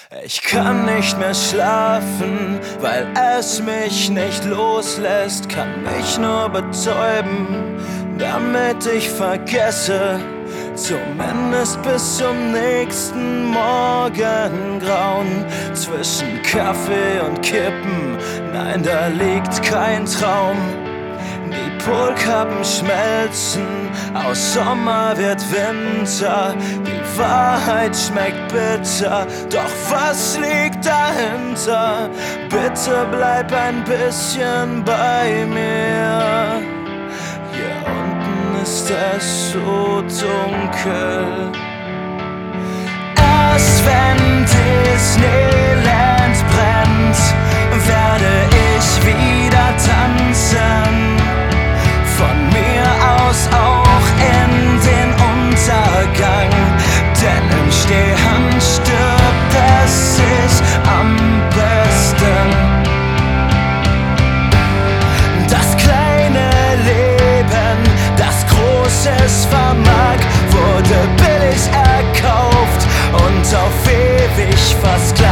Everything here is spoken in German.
Ich kann nicht mehr schlafen, weil es mich nicht loslässt. Kann mich nur betäuben, damit ich vergesse. Zumindest bis zum nächsten Morgengrauen. Zwischen Kaffee und Kippen, nein, da liegt kein Traum. Die Polkappen schmelzen, aus Sommer wird Winter. Die Wahrheit schmeckt bitter, doch was liegt dahinter? Bitte bleib ein bisschen bei mir. Hier unten ist es so dunkel. Erst wenn Disneyland brennt, werde ich wieder tanzen. Von mir aus auch in den Untergang, denn im Stehen stirbt es sich am besten. Das kleine Leben, das Großes vermag, wurde billig erkauft und auf ewig versklavt.